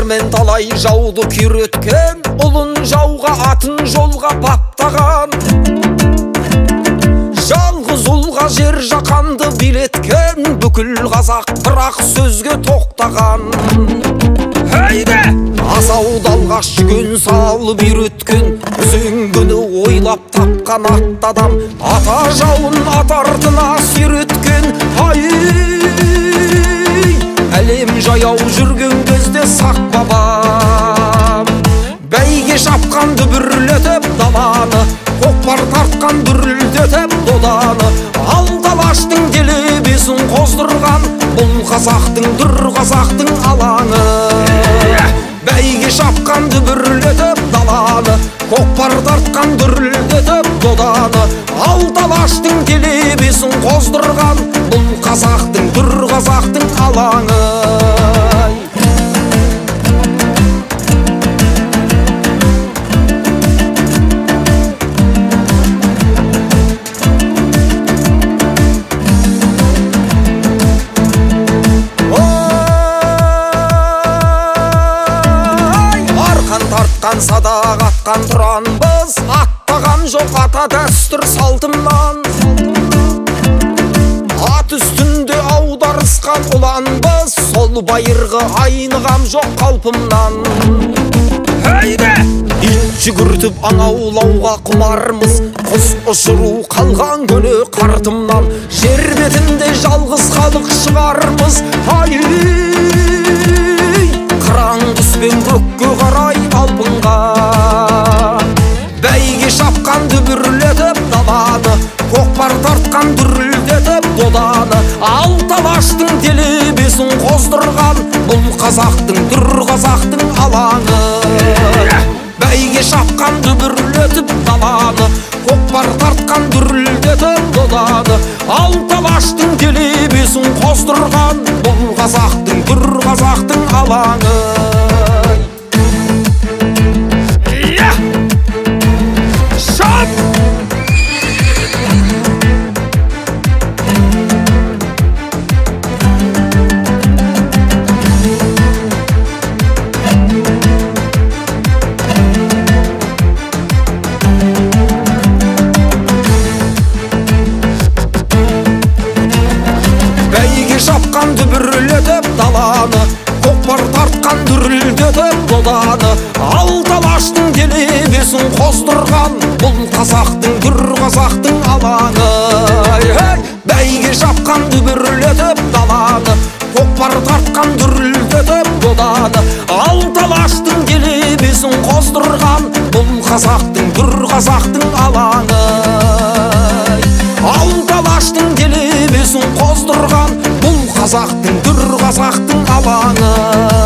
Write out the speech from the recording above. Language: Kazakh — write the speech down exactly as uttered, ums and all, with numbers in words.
мен талай жауды күйреткен, ұлын жауға атын жолға баптаған. Жалғыз ұлға жер жақанды билеткен, бүкіл қазақ бірақ сөзге тоқтаған. Әйде! Асауды алғаш жүген салып үйреткен, үзеңгіні ойлап тапқан атты адам, ата жауын атартына сүйреткен. Ай, әлем жаяу жүрген кезде сақ бабам, бәйге шапқан дүбірлетіп даланы, көкпар тартқан дүрілдетіп доданы, алты-алаштың делебесін қоздырған, бұл қазақтың, дүр қазақтың алаңы. Бәйге шапқан дүбірлетіп даланы, көкпар тартқан дүрілдетіп доданы, алты-алаштың делебесін қоздырған, бұл қазақтың, дүр қазақтың алаңы. Тартқан садақ атқан тұранбыз, аттаған жоқ ата дәстүр салтымнан. Ат үстінде аударысқан ұланбыз, сол байырғы айнығам жоқ қалпымнан. Әйде! Ит жүгіртіп аң аулауға құмармыз, құс ұшыру қалған көне қартымнан. Жер бетінде жалғыз халық шығармыз. Ай, қыран түспен көкке қарай алпынға, бәйге шапқан дүбірлетіп даланы, көкпар тартқан дүрілдетіп доданы, алты-алаштың делебесін қоздырған, бұл қазақтың, дүр қазақтың алаңы. Бәйге шапқан дүбірлетіп даланы, көкпар тартқан дүрілдетіп доданы, алты-алаштың делебесін қоздырған, бұл қазақтың, дүр қазақтың алаңы. Шапқан дүбірлетіп даланы, көкпар тартқан дүрілдетіп доданы, алты-алаштың делебесін қоздырған, бұл қазақтың, дүр қазақтың алаңы. Бәйге шапқан дүбірлетіп даланы, көкпар тартқан дүрілдетіп доданы, алты-алаштың делебесін қоздырған, бұл қазақтың, дүр қазақтың алаңы. Алты-алаштың делебесін қоздырған, бұл қазақтың, дүр қазақтың алаңы.